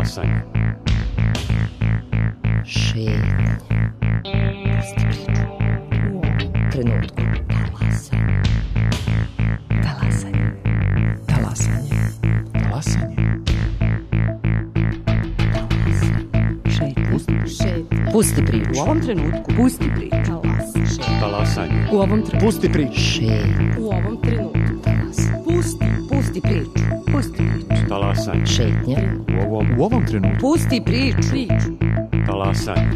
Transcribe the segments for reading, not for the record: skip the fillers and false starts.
Talasanje. Šetnje. Pusti priču. U ovom trenutku. Talasanje. Talasanje. Talasanje. Talasanje. Šetnje. Pusti priču. U ovom trenutku. Pusti priču. Talasanje. U ovom trenutku. Pusti priču. Šetnje. U ovom trenutku. Pusti priču. Pusti priču. Talasanje. Šetnje. U ovom trenutku. Pusti priču. Talasanje.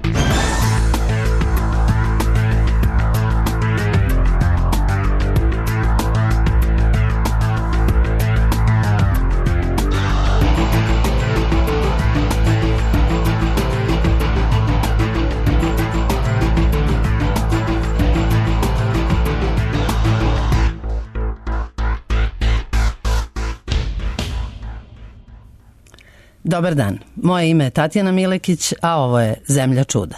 Dobar dan, moje ime je Tatjana Milekić, a ovo je Zemlja čuda.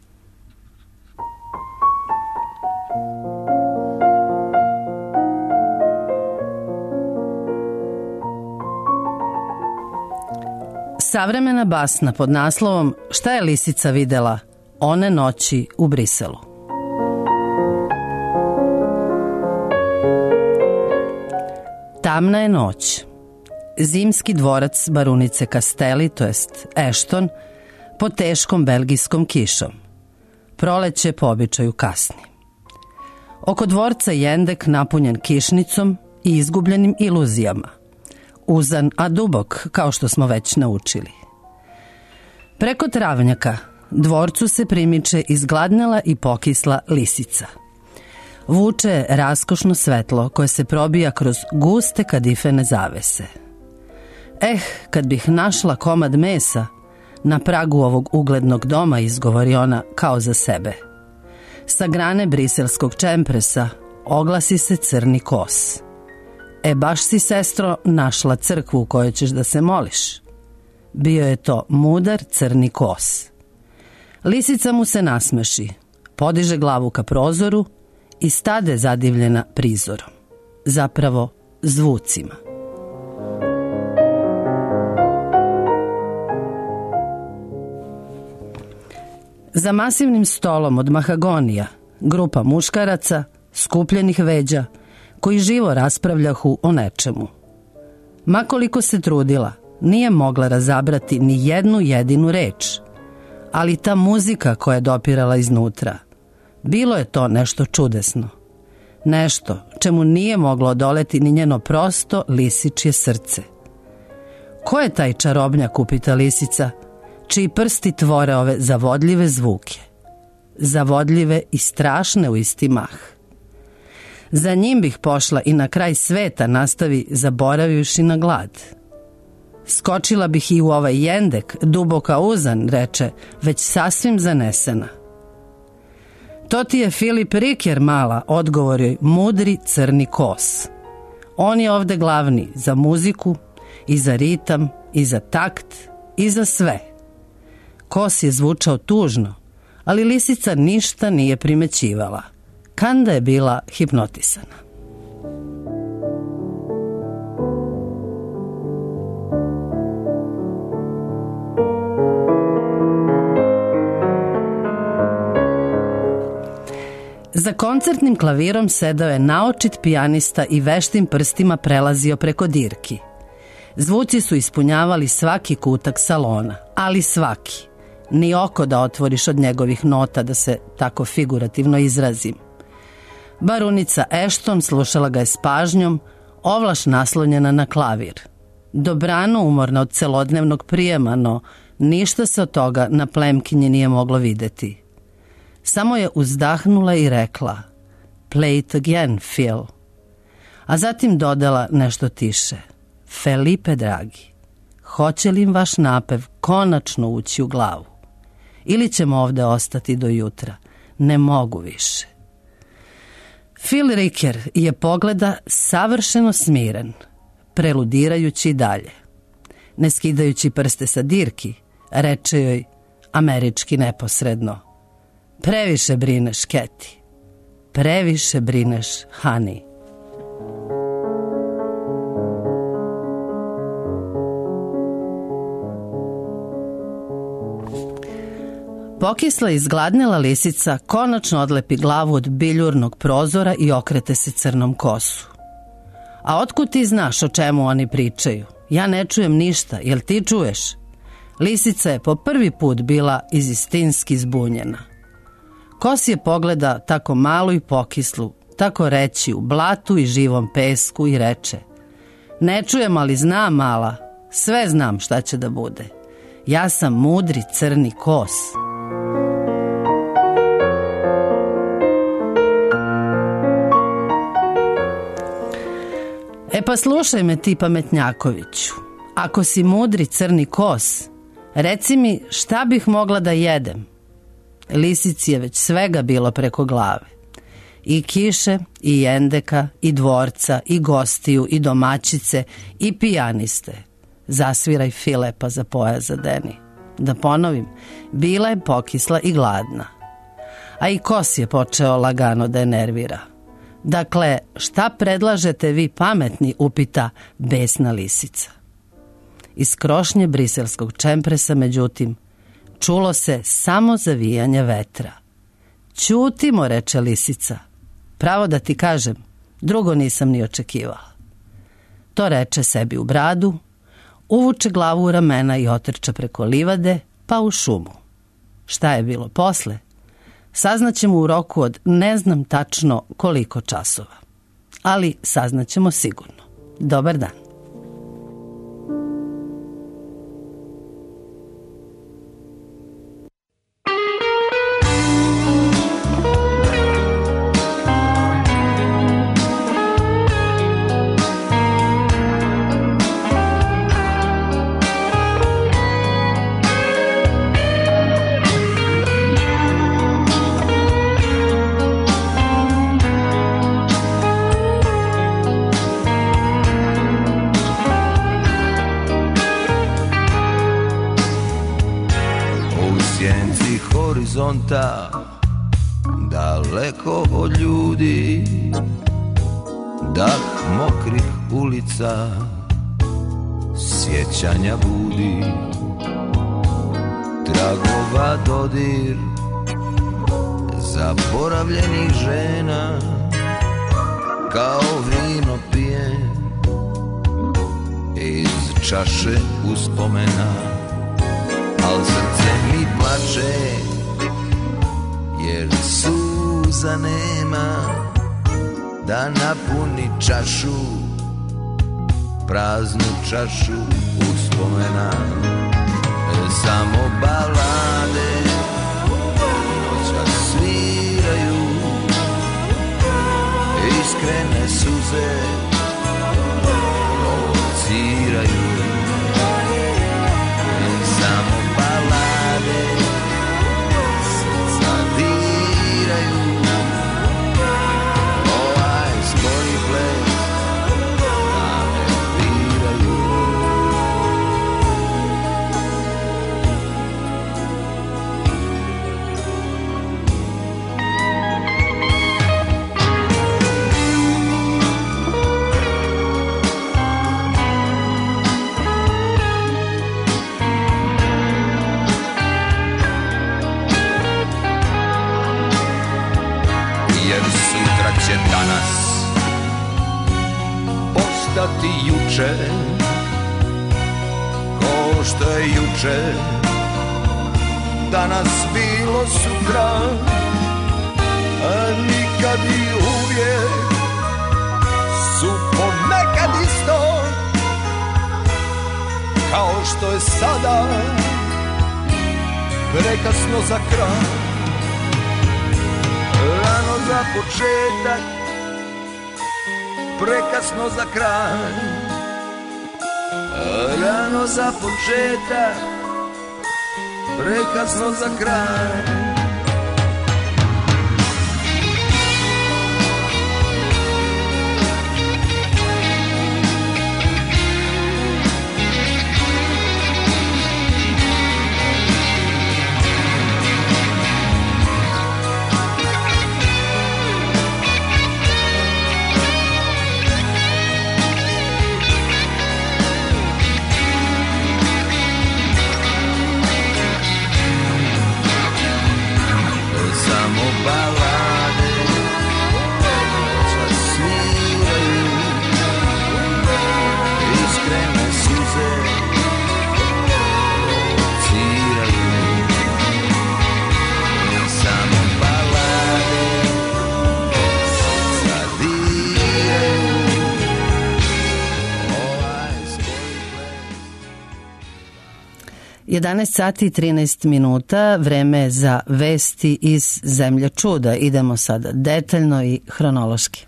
Savremena basna pod naslovom Šta je lisica videla one noći u Briselu. Tamna je noć. Zimski dvorac barunice Castelli, to jest Ashton, pod teškom belgijskom kišom. Proleće po običaju kasni. Oko dvorca jendek napunjen kišnicom i izgubljenim iluzijama. Uzan, a dubok, kao što smo već naučili. Preko travnjaka dvorcu se primiče izgladnela i pokisla lisica. Vuče raskošno svetlo koje se probija kroz guste kadifene zavese. Kad bih našla komad mesa na pragu ovog uglednog doma, izgovori ona kao za sebe. Sa grane briselskog čempresa oglasi se crni kos. Baš si, sestro, našla crkvu u kojoj ćeš da se moliš. Bio je to mudar crni kos. Lisica mu se nasmeši, podiže glavu ka prozoru i stade zadivljena prizorom. Zapravo zvucima. Za masivnim stolom od mahagonija grupa muškaraca, skupljenih veđa, koji živo raspravljahu o nečemu. Makoliko se trudila, nije mogla razabrati ni jednu jedinu reč, ali ta muzika koja je dopirala iznutra, bilo je to nešto čudesno. Nešto čemu nije moglo odoleti ni njeno prosto lisičje srce. Ko je taj čarobnjak, upita lisica, čiji prsti tvore ove zavodljive zvuke? Zavodljive i strašne u isti mah. Za njim bih pošla i na kraj sveta, nastavi zaboravivši na glad. Skočila bih i u ovaj jendek, duboka uzan, reče, već sasvim zanesena. To ti je Filip Riker, mala, odgovor joj mudri crni kos. On je ovde glavni za muziku i za ritam i za takt i za sve. Kos je zvučao tužno, ali lisica ništa nije primećivala. Kanda je bila hipnotisana. Za koncertnim klavirom sedao je naočit pijanista i veštim prstima prelazio preko dirki. Zvuci su ispunjavali svaki kutak salona, ali svaki. Ni oko da otvoriš od njegovih nota, da se tako figurativno izrazim. Barunica Ashton slušala ga je s pažnjom, ovlaš naslonjena na klavir. Dobrano umorna od celodnevnog prijema, no ništa se od toga na plemkinji nije moglo videti. Samo je uzdahnula i rekla, play it again, Phil. A zatim dodala nešto tiše, Felipe dragi, hoće li im vaš napev konačno ući u glavu? Ili ćemo ovde ostati do jutra? Ne mogu više. Phil Riker je pogleda savršeno smiren, preludirajući dalje. Ne skidajući prste sa dirki, reče joj američki neposredno, previše brineš, Keti, previše brineš, honey. Pokisla i izgladnela lisica konačno odlepi glavu od biljurnog prozora i okrete se crnom kosu. A otkud ti znaš o čemu oni pričaju? Ja ne čujem ništa, jel ti čuješ? Lisica je po prvi put bila izistinski zbunjena. Kos je pogleda tako malu i pokislu, tako reći u blatu i živom pesku i reče: ne čujem, ali znam, mala, sve znam šta će da bude. Ja sam mudri crni kos. E pa slušaj me ti, pametnjakoviću, ako si mudri crni kos, reci mi šta bih mogla da jedem. Lisici je već svega bilo preko glave. I kiše, i jendeka, i dvorca, i gostiju, i domaćice, i pijaniste. Zasviraj Filepa za pojas zadeni. Da ponovim, bila je pokisla i gladna. A i kos je počeo lagano da je nervira. Dakle, šta predlažete vi pametni, upita besna lisica. Iz krošnje briselskog čempresa, međutim, čulo se samo zavijanje vetra. Ćutimo, reče lisica. Pravo da ti kažem, drugo nisam ni očekivala. To reče sebi u bradu, uvuče glavu u ramena i otrča preko livade, pa u šumu. Šta je bilo posle? Saznaćemo u roku od ne znam tačno koliko časova. Ali saznaćemo sigurno. Dobar dan. horizonta, daleko od ljudi, dah mokrih ulica, sjećanja budi, tragova dodir zaboravljenih žena, kao vino pijem iz čaše uspomena, al srce mi plače jer suza nema da napuni čašu, praznu čašu uspomena. Samo balade noća sviraju, iskrene suze provociraju. Samo balade srca diraju, ovaj skori ples da me diraju. Će danas postati juče, ko što je juče danas bilo sutra, a nikad i uvijek su ponekad isto, kao što je sada prekasno za kraj. Rano za početak, prekasno za kraj. Rano za početak, prekasno za kraj. 11 sati i 13 minuta, vreme je za vesti iz zemlje čuda. Idemo sada detaljno i hronološki.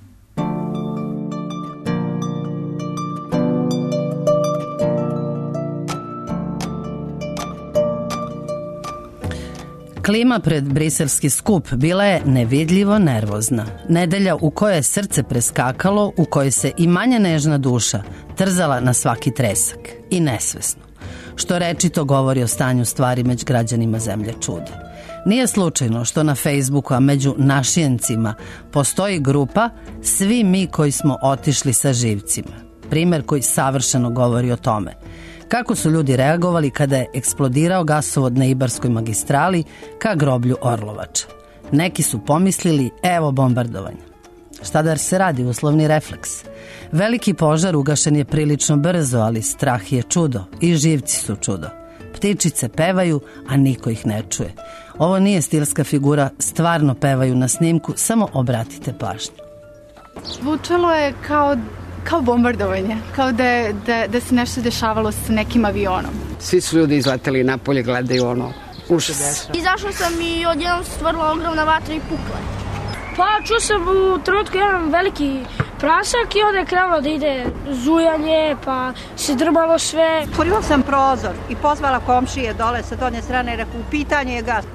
Klima pred briselski skup bila je nevidljivo nervozna. Nedelja u kojoj je srce preskakalo, u kojoj se i manje nežna duša trzala na svaki tresak. I nesvesno. Što rečito govori o stanju stvari među građanima zemlje čuda. Nije slučajno što na Facebooku, a među našijencima, postoji grupa Svi mi koji smo otišli sa živcima. Primer koji savršeno govori o tome. Kako su ljudi reagovali kada je eksplodirao gasovod na Ibarskoj magistrali ka groblju Orlovača. Neki su pomislili, evo bombardovanja. Šta da se radi, uslovni refleks. Veliki požar ugašen je prilično brzo, ali strah je čudo i živci su čudo. Ptičice pevaju, a niko ih ne čuje. Ovo nije stilska figura, stvarno pevaju na snimku, samo obratite pažnju. Zvučalo je kao bombardovanje, kao da se nešto dešavalo s nekim avionom. Svi su ljudi izleteli napolje, gledaju užas. Izašla sam i odjednom se stvorila ogromna vatra i pukla. Pa čuo sam u trenutku jedan veliki prasak i onda je krenulo da ide zujanje, pa se drmalo sve. Otvorila sam prozor i pozvala komšije dole sa donje strane i rekao, u pitanje je gas.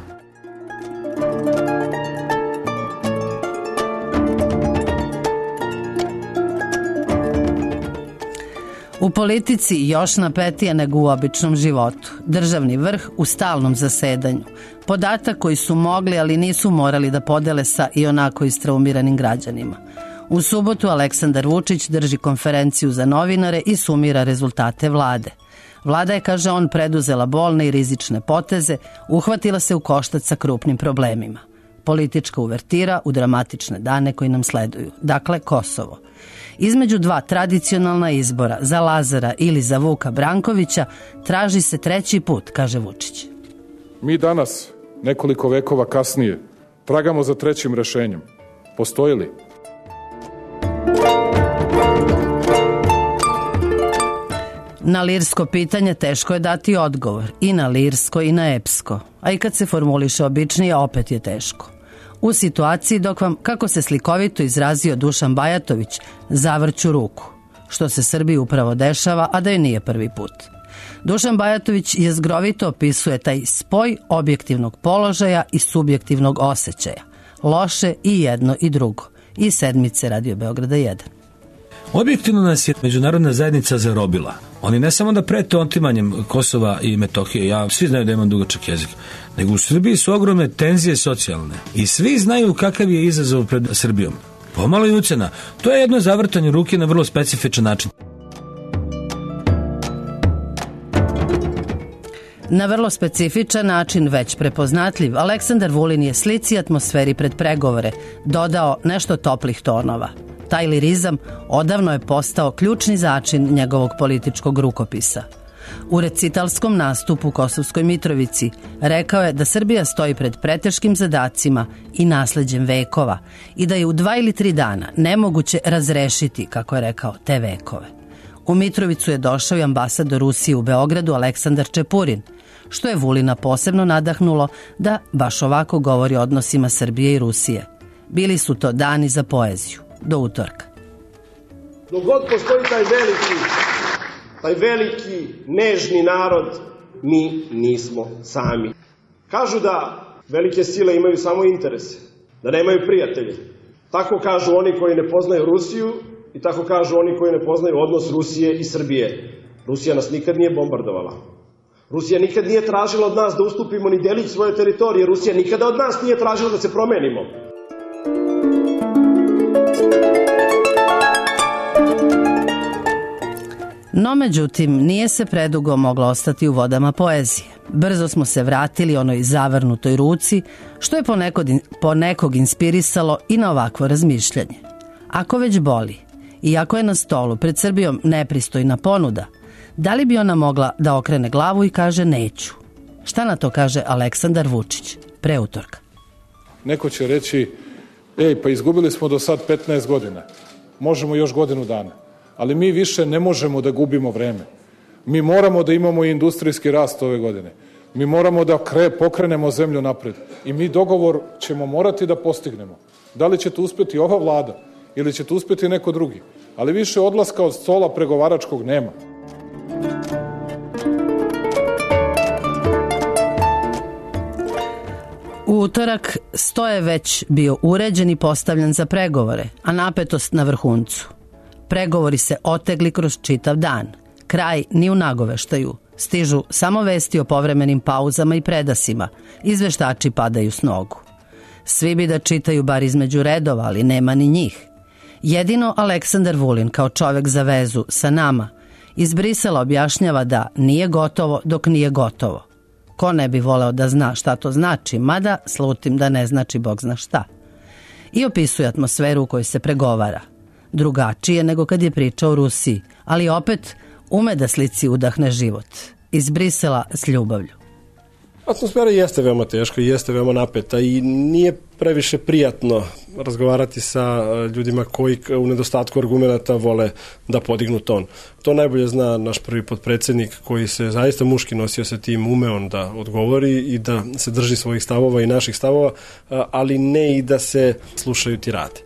U politici još napetije nego u običnom životu. Državni vrh u stalnom zasedanju. Podatak koji su mogli, ali nisu morali da podele sa i onako istraumiranim građanima. U subotu Aleksandar Vučić drži konferenciju za novinare i sumira rezultate vlade. Vlada je, kaže on, preduzela bolne i rizične poteze, uhvatila se u koštac sa krupnim problemima. Politička uvertira u dramatične dane koji nam sleduju. Dakle, Kosovo. Između dva tradicionalna izbora, za Lazara ili za Vuka Brankovića, traži se treći put, kaže Vučić. Mi danas, nekoliko vekova kasnije, tragamo za trećim rešenjem. Postoji li? Na lirsko pitanje teško je dati odgovor. I na lirsko i na epsko. A i kad se formuliše običnije, opet je teško. U situaciji dok vam, kako se slikovito izrazio Dušan Bajatović, zavrću ruku. Što se Srbiji upravo dešava, a da je nije prvi put. Dušan Bajatović jezgrovito opisuje taj spoj objektivnog položaja i subjektivnog osjećaja. Loše i jedno i drugo. I sedmice Radio Beograda 1. Objektivno nas je međunarodna zajednica zarobila. Oni ne samo da prete otimanjem Kosova i Metohije, svi znaju da imam dugačak jezik, nego u Srbiji su ogromne tenzije socijalne. I svi znaju kakav je izazov pred Srbijom. Pomalo i ucena. To je jedno zavrtanje ruke na vrlo specifičan način. Na vrlo specifičan način, već prepoznatljiv, Aleksandar Vulin je slici atmosferi pred pregovore dodao nešto toplih tonova. Taj lirizam odavno je postao ključni začin njegovog političkog rukopisa. U recitalskom nastupu u Kosovskoj Mitrovici rekao je da Srbija stoji pred preteškim zadacima i nasleđem vekova i da je u 2 ili 3 dana nemoguće razrešiti, kako je rekao, te vekove. U Mitrovicu je došao i ambasador Rusije u Beogradu Aleksandar Čepurin, što je Vulina posebno nadahnulo da baš ovako govori o odnosima Srbije i Rusije. Bili su to dani za poeziju. Do utorka. Dok god postoji taj veliki, nežni narod, mi nismo sami. Kažu da velike sile imaju samo interese, da nemaju prijatelje. Tako kažu oni koji ne poznaju Rusiju i tako kažu oni koji ne poznaju odnos Rusije i Srbije. Rusija nas nikad nije bombardovala. Rusija nikad nije tražila od nas da ustupimo ni delić svoje teritorije. Rusija nikada od nas nije tražila da se promenimo. No, međutim, nije se predugo moglo ostati u vodama poezije. Brzo smo se vratili onoj zavrnutoj ruci, što je ponekog inspirisalo i na ovakvo razmišljanje. Ako već boli, i ako je na stolu pred Srbijom nepristojna ponuda, da li bi ona mogla da okrene glavu i kaže neću? Šta na to kaže Aleksandar Vučić pre utorka? Neko će reći, pa izgubili smo do sad 15 godina, možemo još godinu dana. Ali mi više ne možemo da gubimo vreme. Mi moramo da imamo i industrijski rast ove godine. Mi moramo da pokrenemo zemlju napred. I mi dogovor ćemo morati da postignemo. Da li će to uspeti ova vlada ili će to uspeti neko drugi. Ali više odlaska od stola pregovaračkog nema. U utorak sto je već bio uređen i postavljen za pregovore, a napetost na vrhuncu. Pregovori se otegli kroz čitav dan. Kraj ni u nagoveštaju. Stižu samo vesti o povremenim pauzama i predasima. Izveštači padaju s nogu. Svi bi da čitaju bar između redova, ali nema ni njih. Jedino Aleksandar Vulin, kao čovek za vezu sa nama, iz Brisela objašnjava da nije gotovo dok nije gotovo. Ko ne bi voleo da zna šta to znači, mada slutim da ne znači Bog zna šta. I opisuje atmosferu u kojoj se pregovara. Drugačije nego kad je pričao o Rusiji, ali opet ume da slici udahne život. Iz Brisela s ljubavlju. Atmosfera jeste veoma teška i jeste veoma napeta i nije previše prijatno razgovarati sa ljudima koji u nedostatku argumenata vole da podignu ton. To najbolje zna naš prvi potpredsednik koji se zaista muški nosio sa tim, ume on da odgovori i da se drži svojih stavova i naših stavova, ali ne i da se slušaju tirade.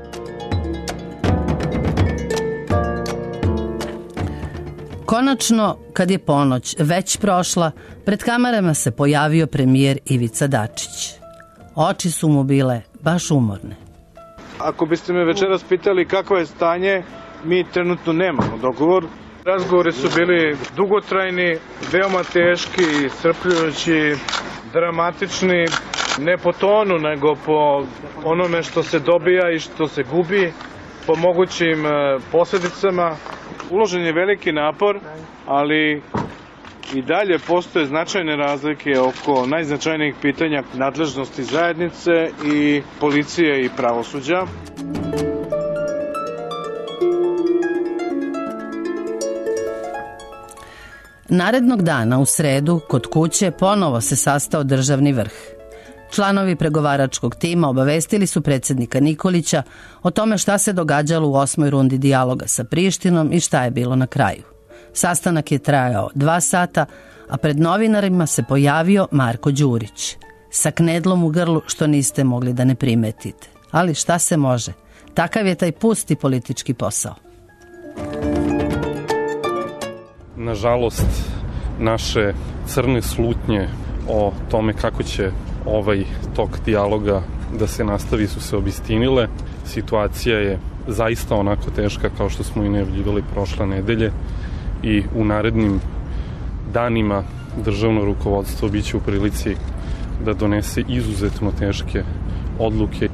Konačno, kad je ponoć već prošla, pred kamerama se pojavio premijer Ivica Dačić. Oči su mu bile baš umorne. Ako biste me večeras pitali kakvo je stanje, mi trenutno nemamo dogovor. Razgovori su bili dugotrajni, veoma teški, iscrpljujući, dramatični, ne po tonu, nego po onome što se dobija i što se gubi, po mogućim posledicama. Uložen je veliki napor, ali i dalje postoje značajne razlike oko najznačajnijih pitanja nadležnosti zajednice i policije i pravosuđa. Narednog dana u sredu kod kuće ponovo se sastao državni vrh. Članovi pregovaračkog tima obavestili su predsjednika Nikolića o tome šta se događalo u 8. rundi dijaloga sa Prištinom i šta je bilo na kraju. Sastanak je trajao 2 sata, a pred novinarima se pojavio Marko Đurić. Sa knedlom u grlu što niste mogli da ne primetite. Ali šta se može? Takav je taj pusti politički posao. Nažalost, naše crne slutnje o tome kako će ovaj tok dijaloga da se nastavi su se obistinile. Situacija je zaista onako teška kao što smo i najavljivali prošle nedelje i u narednim danima državno rukovodstvo biće u prilici da donese izuzetno teške odluke.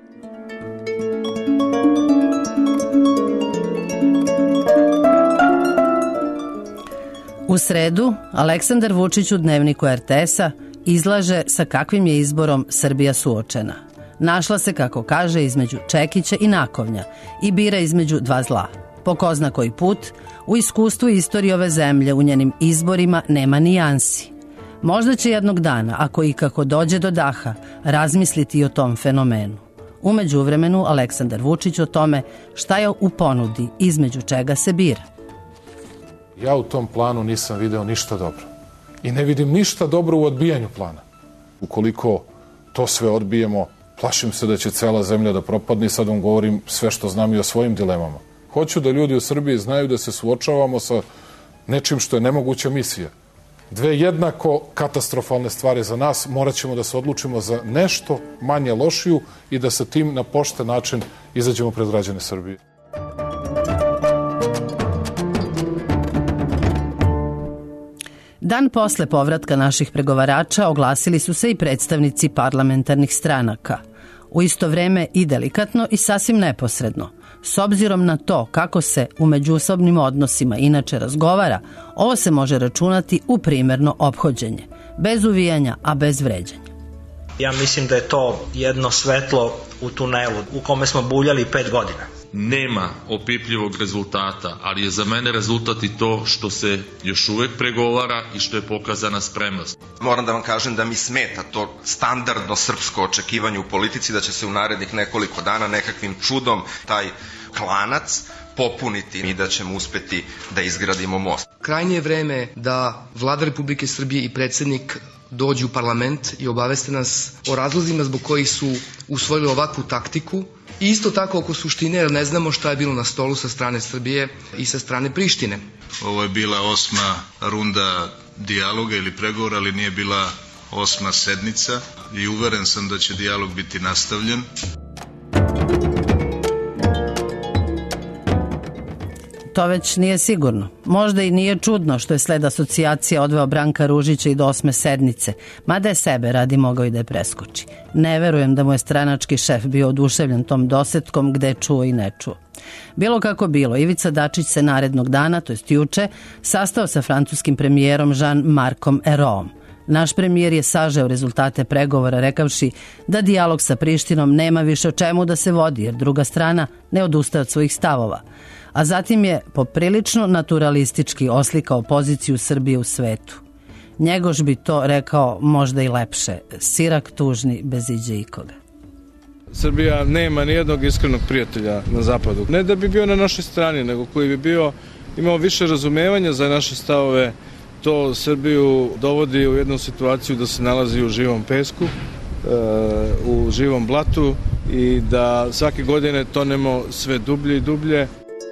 U sredu Aleksandar Vučić u dnevniku RTS-a izlaže sa kakvim je izborom Srbija suočena. Našla se, kako kaže, između čekića i nakovnja i bira između dva zla. Po ko zna koji put, u iskustvu i istoriji ove zemlje u njenim izborima nema nijansi. Možda će jednog dana, ako i kako dođe do daha, razmisliti i o tom fenomenu. U međuvremenu Aleksandar Vučić o tome šta je u ponudi, između čega se bira. Ja u tom planu nisam video ništa dobro. I ne vidim ništa dobro u odbijanju plana. Ukoliko to sve odbijemo, plašim se da će cela zemlja da propadne i sad vam govorim sve što znam i o svojim dilemama. Hoću da ljudi u Srbiji znaju da se suočavamo sa nečim što je nemoguća misija. Dve jednako katastrofalne stvari za nas, morat ćemo da se odlučimo za nešto manje lošiju i da sa tim na pošten način izađemo pred građane Srbije. Dan posle povratka naših pregovarača oglasili su se i predstavnici parlamentarnih stranaka. U isto vreme i delikatno i sasvim neposredno. S obzirom na to kako se u međusobnim odnosima inače razgovara, ovo se može računati u primerno ophođenje, bez uvijanja, a bez vređanja. Ja mislim da je to jedno svetlo u tunelu u kome smo buljali 5 godina. Nema opipljivog rezultata, ali je za mene rezultat i to što se još uvek pregovara i što je pokazana spremnost. Moram da vam kažem da mi smeta to standardno srpsko očekivanje u politici da će se u narednih nekoliko dana nekakvim čudom taj klanac popuniti i da ćemo uspeti da izgradimo most. Krajnje je vreme da Vlada Republike Srbije i predsednik dođu u parlament i obaveste nas o razlozima zbog kojih su usvojili ovakvu taktiku i isto tako oko suštine, jer ne znamo šta je bilo na stolu sa strane Srbije i sa strane Prištine. Ovo je bila 8. runda dijaloga ili pregovora, ali nije bila 8. sednica i uveren sam da će dijalog biti nastavljen. To već nije sigurno. Možda i nije čudno što je sled asocijacija odveo Branka Ružića i do 8. sednice, mada je sebe radi mogao i da je preskoči. Ne verujem da mu je stranački šef bio oduševljen tom dosetkom gde je čuo i ne čuo. Bilo kako bilo, Ivica Dačić se narednog dana, to jest juče, sastao sa francuskim premijerom Jean-Marcom Ayraultom. Naš premijer je sažeo rezultate pregovora rekavši da dijalog sa Prištinom nema više o čemu da se vodi jer druga strana ne odustaje od svojih stavova. A zatim je poprilično naturalistički oslikao poziciju Srbije u svetu. Njegoš bi to rekao možda i lepše, sirak tužni bez iđe ikoga. Srbija nema nijednog iskrenog prijatelja na zapadu. Ne da bi bio na našoj strani, nego koji bi bio imao više razumevanja za naše stavove. To Srbiju dovodi u jednu situaciju da se nalazi u živom pesku, u živom blatu i da svake godine tonemo sve dublje i dublje.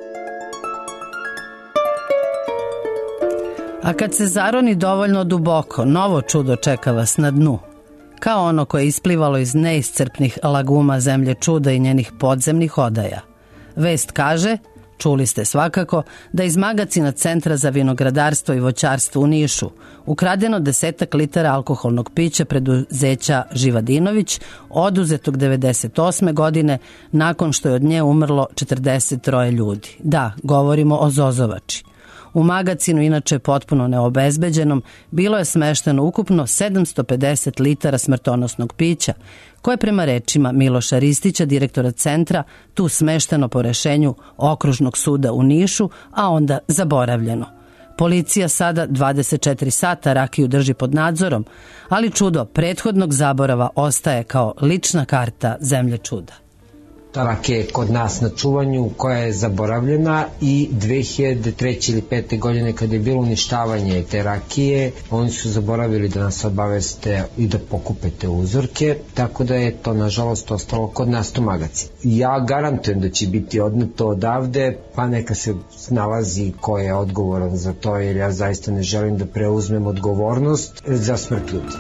A kad se zaroni dovoljno duboko, novo čudo čeka vas na dnu. Kao ono koje je isplivalo iz neiscrpnih laguma zemlje čuda i njenih podzemnih odaja. Vest kaže, čuli ste svakako, da iz magacina Centra za vinogradarstvo i voćarstvo u Nišu ukradeno 10 litara alkoholnog pića preduzeća Živadinović, oduzetog 98. godine nakon što je od nje umrlo 43 ljudi. Da, govorimo o Zozovači. U magacinu, inače potpuno neobezbeđenom, bilo je smešteno ukupno 750 litara smrtonosnog pića, koje prema rečima Miloša Ristića, direktora centra, tu smešteno po rešenju Okružnog suda u Nišu, a onda zaboravljeno. Policija sada 24 sata rakiju drži pod nadzorom, ali čudo prethodnog zaborava ostaje kao lična karta zemlje čuda. Ta rakija je kod nas na čuvanju koja je zaboravljena i 2003. ili 2005. godine kada je bilo uništavanje te rakije, oni su zaboravili da nas obaveste i da pokupe te uzorke, tako da je to nažalost ostalo kod nas u magacinu. Ja garantujem da će biti odneto odavde, pa neka se nalazi ko je odgovoran za to, jer ja zaista ne želim da preuzmem odgovornost za smrt ljudi.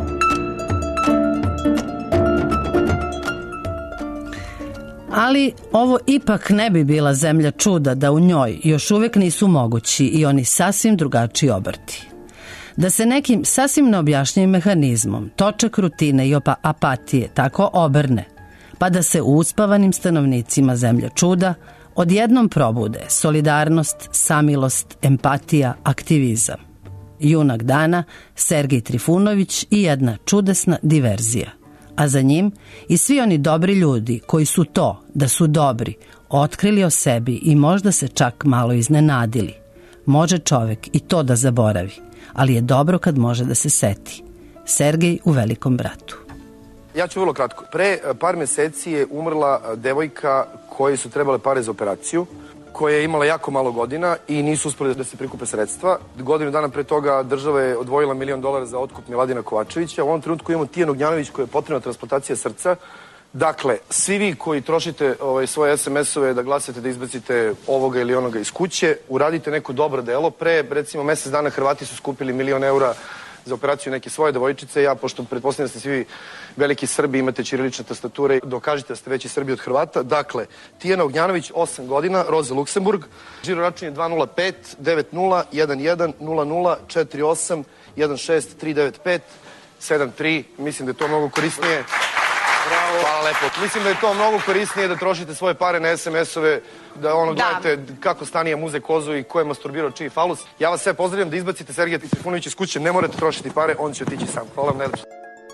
Ali ovo ipak ne bi bila zemlja čuda da u njoj još uvek nisu mogući i oni sasvim drugačiji obrti. Da se nekim sasvim neobjašnjivim mehanizmom točak rutine i apatije tako obrne, pa da se u uspavanim stanovnicima zemlje čuda odjednom probude solidarnost, samilost, empatija, aktivizam. Junak dana Sergej Trifunović i jedna čudesna diverzija. A za njim i svi oni dobri ljudi koji su to, da su dobri, otkrili o sebi i možda se čak malo iznenadili. Može čovek i to da zaboravi, ali je dobro kad može da se seti. Sergej u Velikom bratu. Ja ću vrlo kratko. Pre par meseci je umrla devojka koje su trebale pare za operaciju, koja je imala jako malo godina i nisu uspeli da se prikupe sredstva. Godinu dana pre toga država je odvojila $1 milion za otkup Miladina Kovačevića. U ovom trenutku imamo Tijanu Ognjanović koja je potrebna transplantacija srca. Dakle, svi vi koji trošite svoje SMS-ove da glasate da izbacite ovoga ili onoga iz kuće, uradite neko dobro delo. Pre, recimo, mesec dana Hrvati su skupili €1 milion za operaciju neke svoje devojčice. Ja, pošto pretpostavljam da ste svi veliki Srbi, imate ćirilične tastature, dokažite da ste veći Srbi od Hrvata. Dakle, Tijana Ognjanović, 8 godina, Roza Luksemburg, žiro račun je 205 90 11 00 48 16 395 73. Mislim da je to mnogo korisnije. Hvala lepo. Mislim da je to mnogo korisnije da trošite svoje pare na SMS-ove, da gledate kako Stanija muze kozu i ko je masturbirao čiji falus. Ja vas sve pozdravljam da izbacite Sergeja Trifunovića iz kuće, ne morate trošiti pare, on će otići sam. Hvala vam najlepše.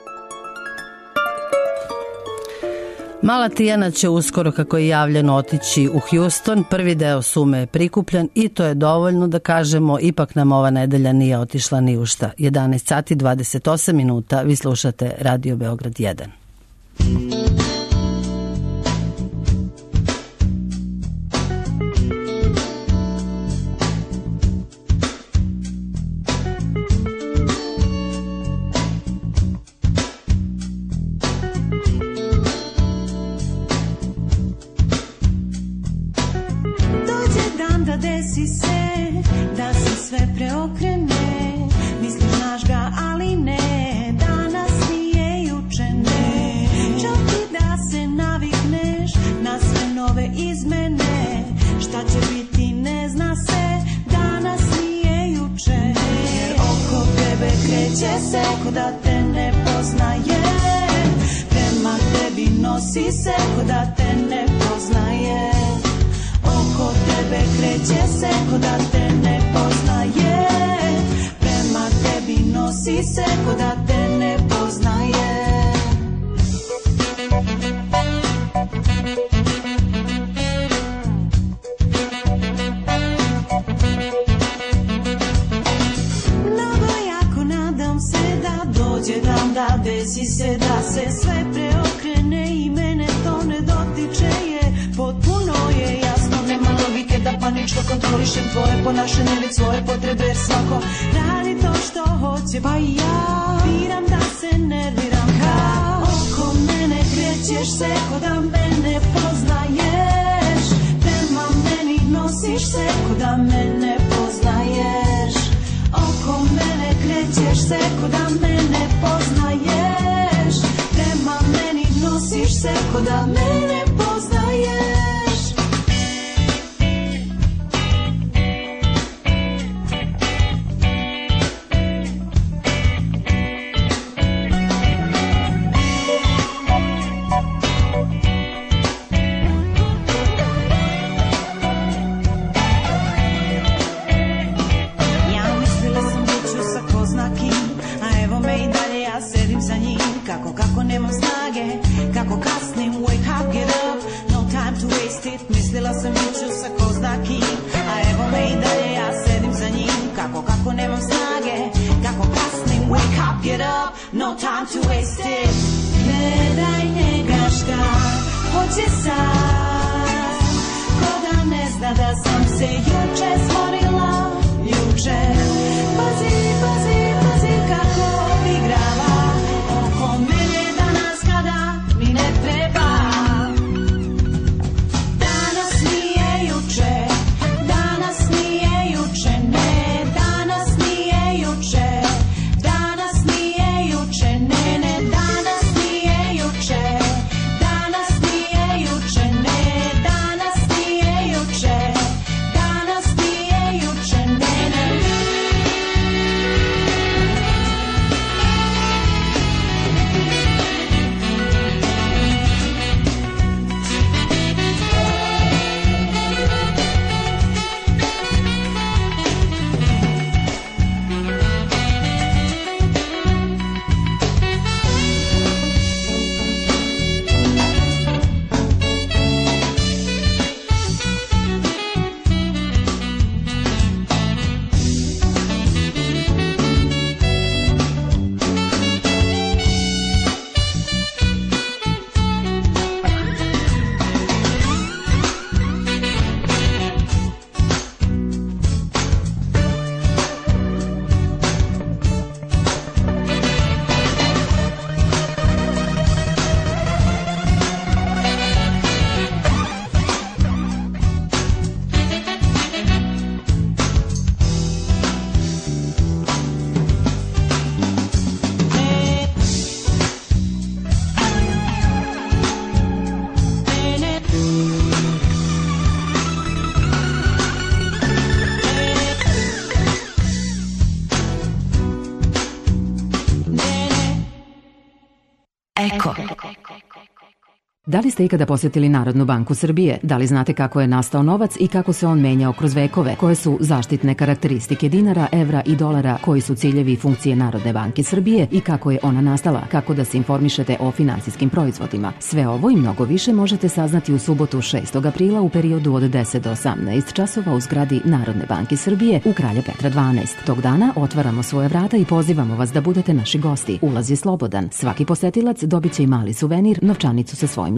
Mala Tijana će uskoro, kako je javljeno, otići u Houston. Prvi deo sume je prikupljen i to je dovoljno da kažemo, ipak nam ova nedelja nije otišla ni u šta. 11 sati 28 minuta, vi slušate Radio Beograd 1. dan da desi se, da se sve preokrene. Misliš znaš ga, ali ne, danas nije juče, ne. Čak i da se navikneš na sve nove izmene, šta će biti ne zna se, danas nije juče. Jer oko tebe kreće se ko da te ne poznaje, prema tebi nosi se ko da te ne poznaje. Oko tebe kreće se ko da te ne poznaje, prema tebi nosi se ko da te ne poznaje. Mnogo jako nadam se da dođe dan da desi se, da se sve preokrene i mene to ne dotiče, je potpuno je jasno, nema logike da panično kontrolišem tvoje ponašanje ili svoje potrebe, jer svako radi to što hoće, pa i ja biram da se nerviram. Kad oko mene krećeš se ko da mene poznaješ, prema meni nosiš se ko da mene poznaješ. Oko mene krećeš se ko da mene poznaješ, prema meni nosiš se ko da mene poznaješ. Kako nemam snage, kako kasnim, wake up, get up, no time to waste it. Mislila sam jučer sa ko zna kim, a evo me i dalje, ja sedim za njim. Kako nemam snage, kako kasnim, wake up, get up, no time to waste it. Gledaj njega šta hoće sad, ko da ne zna da sam se juče stvorila, juče. Pazi, pazi, pazi kako igrava oko mene danas kada mi ne treba. Danas nije juče, danas nije juče, ne, danas nije juče, danas nije juče, ne, ne, danas nije juče, danas nije juče, ne, danas nije juče, danas nije juče, ne, ne. Eko. Da li ste ikada posjetili Narodnu banku Srbije? Da li znate kako je nastao novac i kako se on menjao kroz vekove? Koje su zaštitne karakteristike dinara, evra i dolara? Koji su ciljevi i funkcije Narodne banke Srbije i kako je ona nastala? Kako da se informišete o finansijskim proizvodima? Sve ovo i mnogo više možete saznati u subotu 6. aprila u periodu od 10 do 18 časova u zgradi Narodne banke Srbije u Kralja Petra 12. Tog dana otvaramo svoje vrata i pozivamo vas da budete naši gosti. Ulaz je slobodan. Svaki posetilac dobit će i mali suvenir, novčanicu sa svojim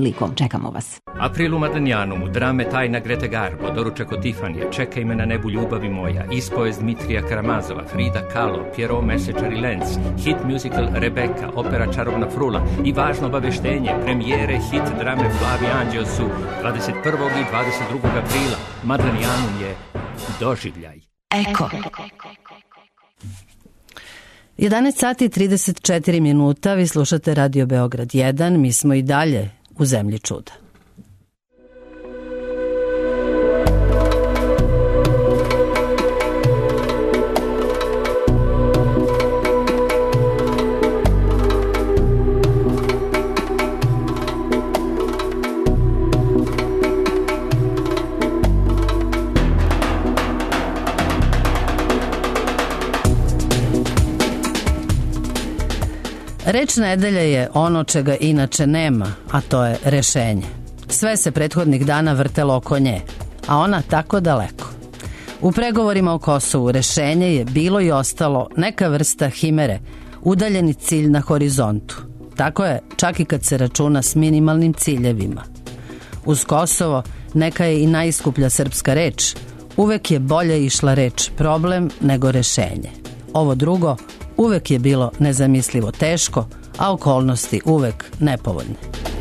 likom. Čekamo vas. April u Madanjanu, drame Tajna Grete Garbo, Doručak od Tifanije, Čekaj me na nebu ljubavi moja, Ispovest Dmitrija Karamazova, Frida Kahlo, Pierrot Mesečar i Lenz, hit musical Rebeka, opera Čarobna frula i važno obaveštenje, premijere hit drame Flavi Anđeo su 21. i 22. aprila. Madanjanum je doživljaj. Eko. 11 sati i 34 minuta, vi slušate Radio Beograd 1, mi smo i dalje u zemlji čuda. Reč nedelje je ono čega inače nema, a to je rešenje. Sve se prethodnih dana vrtelo oko nje, a ona tako daleko. U pregovorima o Kosovu rešenje je bilo i ostalo neka vrsta himere, udaljeni cilj na horizontu. Tako je čak i kad se računa s minimalnim ciljevima. Uz Kosovo neka je i najskuplja srpska reč, uvek je bolje išla reč problem nego rešenje. Ovo drugo uvek je bilo nezamislivo teško, a okolnosti uvek nepovoljne.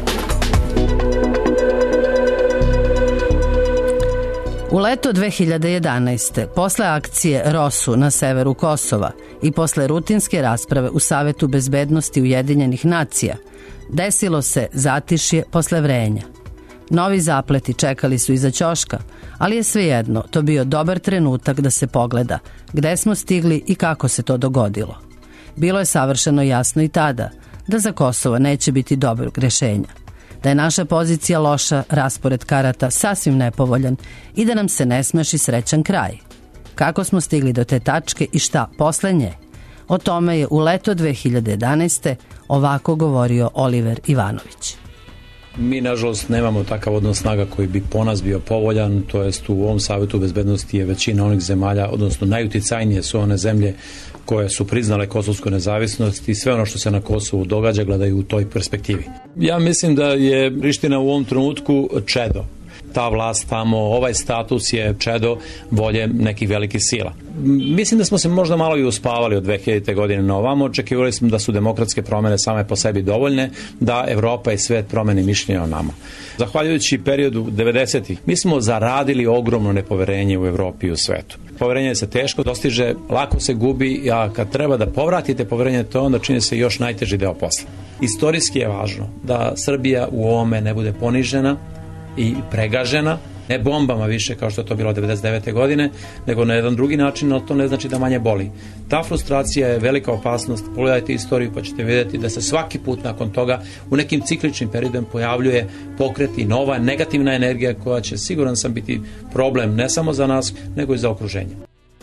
U leto 2011. posle akcije ROSU na severu Kosova i posle rutinske rasprave u Savetu bezbednosti Ujedinjenih nacija, desilo se zatišje posle vrenja. Novi zapleti čekali su iza ćoška, ali je svejedno to bio dobar trenutak da se pogleda gde smo stigli i kako se to dogodilo. Bilo je savršeno jasno i tada da za Kosovo neće biti dobrog rešenja, da je naša pozicija loša, raspored karata sasvim nepovoljan i da nam se ne smeši srećan kraj. Kako smo stigli do te tačke i šta posle nje? O tome je u leto 2011. ovako govorio Oliver Ivanović. Mi, nažalost, nemamo takav odnos snaga koji bi po nas bio povoljan, to jest u ovom Savetu bezbednosti je većina onih zemalja, odnosno najuticajnije su one zemlje koje su priznale kosovsku nezavisnost i sve ono što se na Kosovu događa gledaju u toj perspektivi. Ja mislim da je Priština u ovom trenutku čedo. Ta vlast tamo, ovaj status je čedo volje nekih velikih sila. Mislim da smo se možda malo i uspavali od 2000. godine na ovamo, očekivali smo da su demokratske promene same po sebi dovoljne, da Evropa i svet promeni mišljenja o nama. Zahvaljujući periodu 90-ih, mi smo zaradili ogromno nepoverenje u Evropi i u svetu. Poverenje se teško dostiže, lako se gubi, a kad treba da povratite poverenje, to onda čini se još najteži deo posla. Istorijski je važno da Srbija u ovome ne bude ponižena i pregažena, ne bombama više kao što je to bilo 99. godine, nego na jedan drugi način, no to ne znači da manje boli. Ta frustracija je velika opasnost, pogledajte istoriju pa ćete vidjeti da se svaki put nakon toga u nekim cikličnim periodom pojavljuje pokret i nova negativna energija koja će, siguran sam, biti problem ne samo za nas, nego i za okruženje.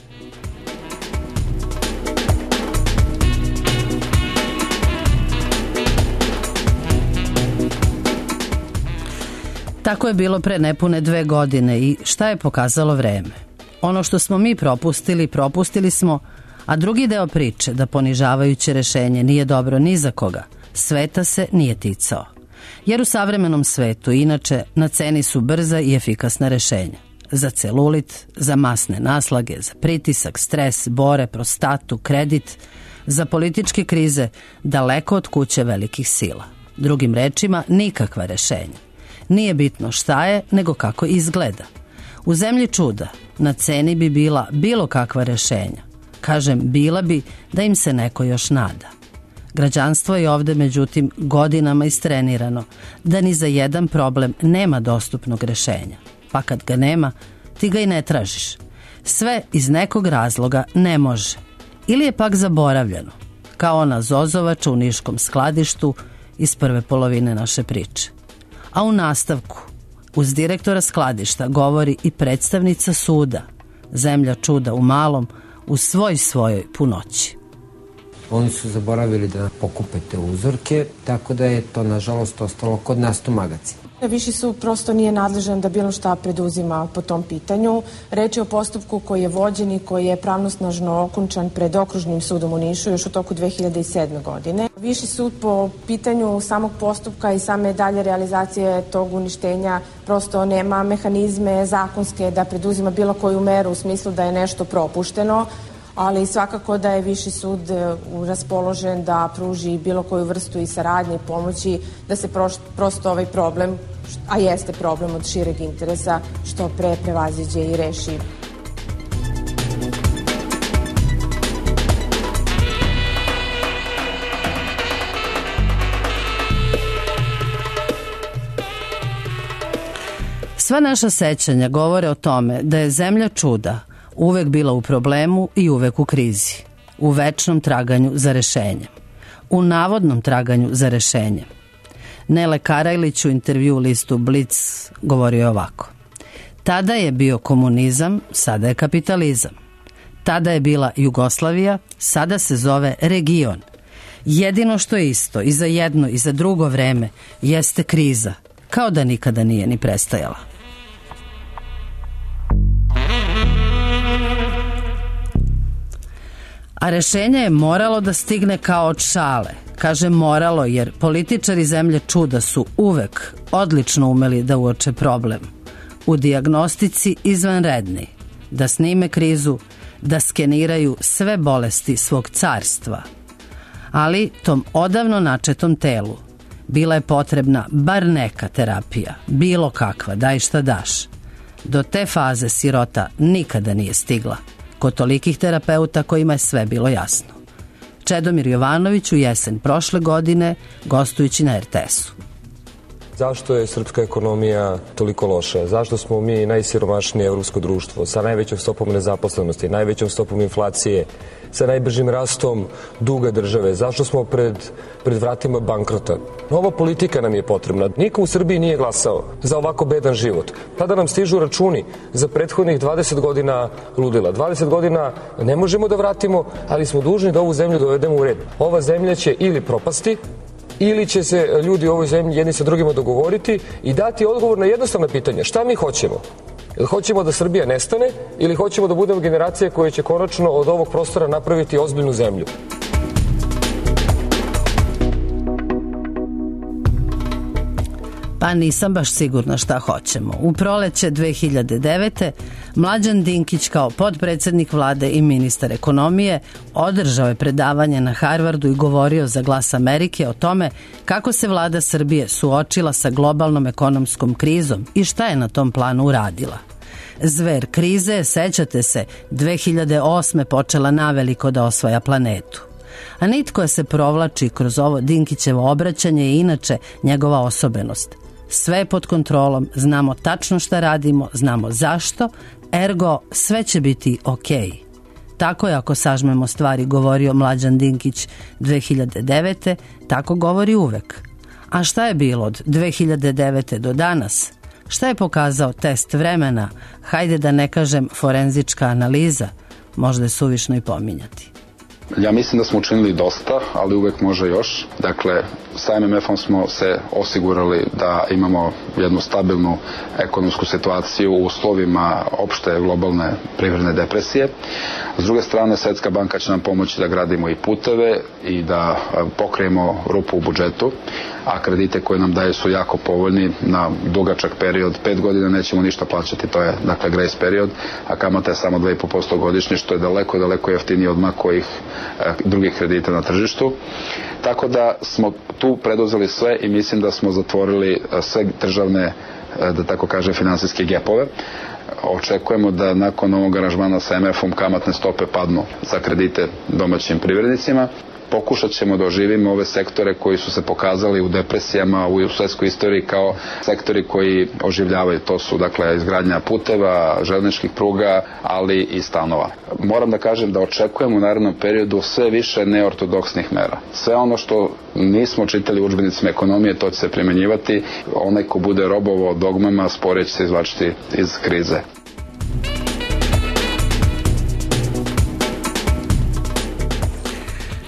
Tako je bilo pre nepune 2 godine i šta je pokazalo vreme? Ono što smo mi propustili, propustili smo, a drugi deo priče da ponižavajuće rešenje nije dobro ni za koga, sveta se nije ticao. Jer u savremenom svetu inače na ceni su brza i efikasna rešenja. Za celulit, za masne naslage, za pritisak, stres, bore, prostatu, kredit, za političke krize daleko od kuće velikih sila. Drugim rečima, nikakva rešenja. Nije bitno šta je, nego kako izgleda. U zemlji čuda na ceni bi bila bilo kakva rešenja. Kažem, bila bi da im se neko još nada. Građanstvo je ovde, međutim, godinama istrenirano da ni za jedan problem nema dostupnog rešenja. Pa kad ga nema, ti ga i ne tražiš. Sve iz nekog razloga ne može. Ili je pak zaboravljeno, kao ona zozovača u niškom skladištu iz prve polovine naše priče. A u nastavku, uz direktora skladišta govori i predstavnica suda, zemlja čuda u malom, u svojoj punoći. Oni su zaboravili da pokupe te uzorke, tako da je to nažalost ostalo kod nas u magacinu. Viši sud prosto nije nadležan da bilo šta preduzima po tom pitanju. Reč je o postupku koji je vođen i koji je pravnosnažno okončan pred Okružnim sudom u Nišu još u toku 2007. godine. Viši sud po pitanju samog postupka i same dalje realizacije tog uništenja prosto nema mehanizme zakonske da preduzima bilo koju meru u smislu da je nešto propušteno, ali svakako da je Viši sud raspoložen da pruži bilo koju vrstu i saradnje i pomoći da se prosto ovaj problem, a jeste problem od šireg interesa, što pre prevaziđe i reši. Sva naša sećanja govore o tome da je zemlja čuda uvek bila u problemu i uvek u krizi, u večnom traganju za rešenjem, u navodnom traganju za rešenjem. Nele Karajlić u intervju listu Blic govorio je ovako: tada je bio komunizam, sada je kapitalizam. Tada je bila Jugoslavija, sada se zove region. Jedino što je isto i za jedno i za drugo vreme jeste kriza, kao da nikada nije ni prestajala. A rešenje je moralo da stigne kao od šale. Kaže moralo jer političari zemlje čuda su uvek odlično umeli da uoče problem. U dijagnostici izvanredni, da snime krizu, da skeniraju sve bolesti svog carstva. Ali tom odavno načetom telu bila je potrebna bar neka terapija, bilo kakva, daj šta daš. Do te faze sirota nikada nije stigla, kod tolikih terapeuta kojima je sve bilo jasno. Čedomir Jovanović u jesen prošle godine, gostujući na RTS-u. Zašto je srpska ekonomija toliko loša? Zašto smo mi najsiromašnije evropsko društvo sa najvećom stopom nezaposlenosti, najvećom stopom inflacije, sa najbržim rastom duga države? Zašto smo pred vratima bankrota? Nova politika nam je potrebna. Niko u Srbiji nije glasao za ovako bedan život. Tada nam stižu računi za prethodnih 20 godina ludila. 20 godina ne možemo da vratimo, ali smo dužni da ovu zemlju dovedemo u red. Ova zemlja će ili propasti, ili će se ljudi u ovoj zemlji jedni sa drugima dogovoriti i dati odgovor na jednostavna pitanja. Šta mi hoćemo? Hoćemo da Srbija nestane ili hoćemo da budemo generacija koja će konačno od ovog prostora napraviti ozbiljnu zemlju? Pa nisam baš sigurna šta hoćemo. U proleće 2009. Mlađan Dinkić kao potpredsednik vlade i ministar ekonomije održao je predavanje na Harvardu i govorio za Glas Amerike o tome kako se vlada Srbije suočila sa globalnom ekonomskom krizom i šta je na tom planu uradila. Zver krize, sećate se, 2008. počela naveliko da osvaja planetu. A nit koja se provlači kroz ovo Dinkićevo obraćanje je inače njegova osobenost. Sve je pod kontrolom, znamo tačno šta radimo, znamo zašto, ergo sve će biti okej. Tako je ako sažmemo stvari, govorio Mlađan Dinkić 2009. Tako govori uvek. A šta je bilo od 2009. do danas? Šta je pokazao test vremena? Hajde da ne kažem forenzička analiza, možda je suvišno i pominjati. Ja mislim da smo učinili dosta, ali uvek može još. Dakle, sa MMF-om smo se osigurali da imamo jednu stabilnu ekonomsku situaciju u uslovima opšte globalne privredne depresije. S druge strane, Svetska banka će nam pomoći da gradimo i puteve i da pokrijemo rupu u budžetu, a kredite koje nam daju su jako povoljni na dugačak period, 5 godina nećemo ništa plaćati, to je dakle grace period, a kamata je samo 2,5% godišnje, što je daleko jeftinije od kojih drugih kredita na tržištu. Tako da smo tu preduzeli sve i mislim da smo zatvorili sve državne, da tako kaže, finansijske gepove. Očekujemo da nakon ovog aranžmana sa MMF-om kamatne stope padnu za kredite domaćim privrednicima. Pokušat ćemo da oživimo ove sektore koji su se pokazali u depresijama u svetskoj istoriji kao sektori koji oživljavaju. To su dakle izgradnja puteva, železničkih pruga, ali i stanova. Moram da kažem da očekujemo u narednom periodu sve više neortodoksnih mera. Sve ono što nismo čitali u udžbenicima ekonomije, to će se primenjivati. Onaj ko bude robovao dogmama, sporije će se izvlačiti iz krize.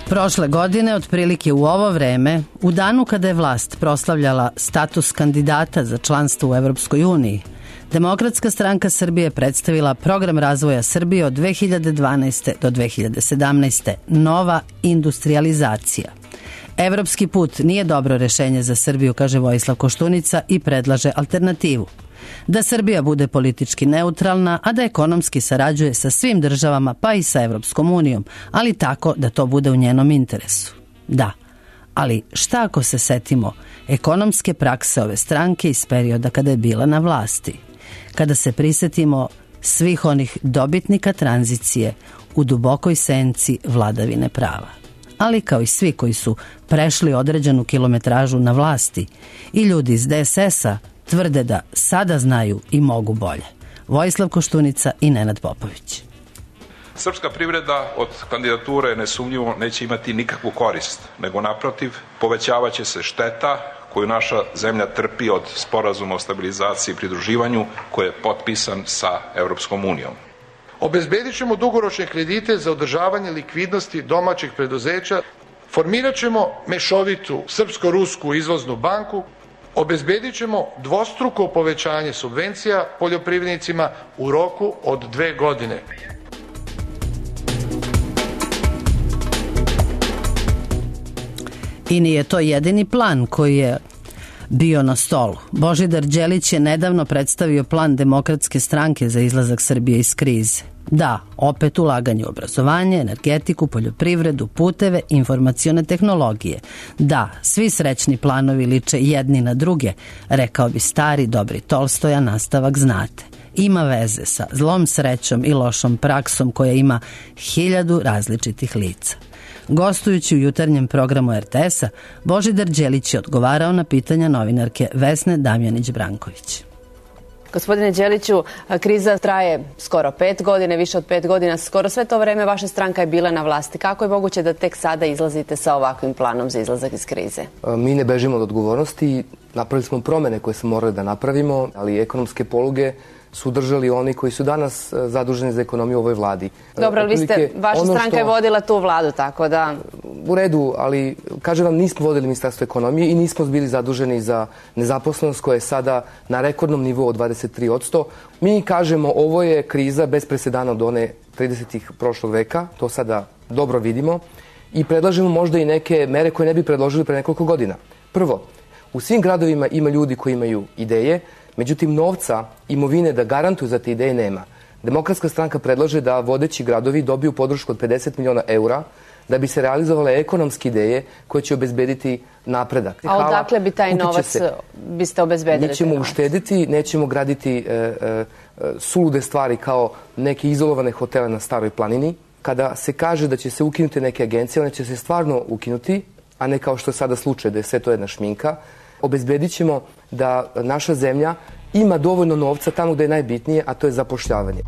Prošle godine, otprilike u ovo vreme, u danu kada je vlast proslavljala status kandidata za članstvo u Evropskoj uniji, Demokratska stranka Srbije predstavila program razvoja Srbije od 2012. do 2017. Nova industrializacija. Evropski put nije dobro rešenje za Srbiju, kaže Vojislav Koštunica i predlaže alternativu. Da Srbija bude politički neutralna, a da ekonomski sarađuje sa svim državama, pa i sa Evropskom unijom, ali tako da to bude u njenom interesu. Da, ali šta ako se setimo ekonomske prakse ove stranke iz perioda kada je bila na vlasti? Kada se prisetimo svih onih dobitnika tranzicije u dubokoj senci vladavine prava. Ali kao i svi koji su prešli određenu kilometražu na vlasti, i ljudi iz DSS-a tvrde da sada znaju i mogu bolje. Vojislav Koštunica i Nenad Popović. Srpska privreda od kandidature nesumnjivo neće imati nikakvu korist, nego naprotiv povećavaće se šteta koju naša zemlja trpi od sporazuma o stabilizaciji i pridruživanju koji je potpisan sa Evropskom unijom. Obezbedit ćemo dugoročne kredite za održavanje likvidnosti domaćih preduzeća, formirat ćemo mešovitu srpsko-rusku izvoznu banku, obezbedit ćemo dvostruko povećanje subvencija poljoprivrednicima u roku od 2 godine. I nije to jedini plan koji je bio na stolu. Božidar Đelić je nedavno predstavio plan Demokratske stranke za izlazak Srbije iz krize. Da, opet ulaganje u obrazovanje, energetiku, poljoprivredu, puteve, informacione tehnologije. Da, svi srećni planovi liče jedni na druge, rekao bi stari dobri Tolstoja, nastavak znate. Ima veze sa zlom srećom i lošom praksom koja ima 1000 različitih lica. Gostujući u jutarnjem programu RTS-a, Božidar Đelić je odgovarao na pitanja novinarke Vesne Damjanić-Branković. Gospodine Đeliću, kriza traje skoro 5 godina, više od 5 godina. Skoro sve to vreme vaša stranka je bila na vlasti. Kako je moguće da tek sada izlazite sa ovakvim planom za izlazak iz krize? Mi ne bežimo od odgovornosti. Napravili smo promene koje smo morali da napravimo, ali ekonomske poluge su držali oni koji su danas zaduženi za ekonomiju u ovoj vladi. Dobro, ali vaša stranka je vodila tu vladu, tako da... U redu, ali kažem vam, nismo vodili Ministarstvo ekonomije i nismo bili zaduženi za nezaposlenost koja je sada na rekordnom nivou od 23%. Mi kažemo, ovo je kriza bez presedana od one 30-ih prošlog veka, to sada dobro vidimo, i predlažemo možda i neke mere koje ne bi predložili pre nekoliko godina. Prvo, u svim gradovima ima ljudi koji imaju ideje, međutim, novca, imovine da garantuju za te ideje nema. Demokratska stranka predlaže da vodeći gradovi dobiju podršku od 50 miliona eura da bi se realizovale ekonomske ideje koje će obezbediti napredak. A odakle bi taj novac biste obezbedili? Mi ćemo uštediti, nećemo graditi sulude stvari kao neke izolovane hotele na Staroj planini. Kada se kaže da će se ukinuti neke agencije, one će se stvarno ukinuti, a ne kao što je sada slučaj da je sve to jedna šminka. Obezbedit ćemo da naša zemlja ima dovoljno novca tamo gde je najbitnije, a to je zapošljavanje.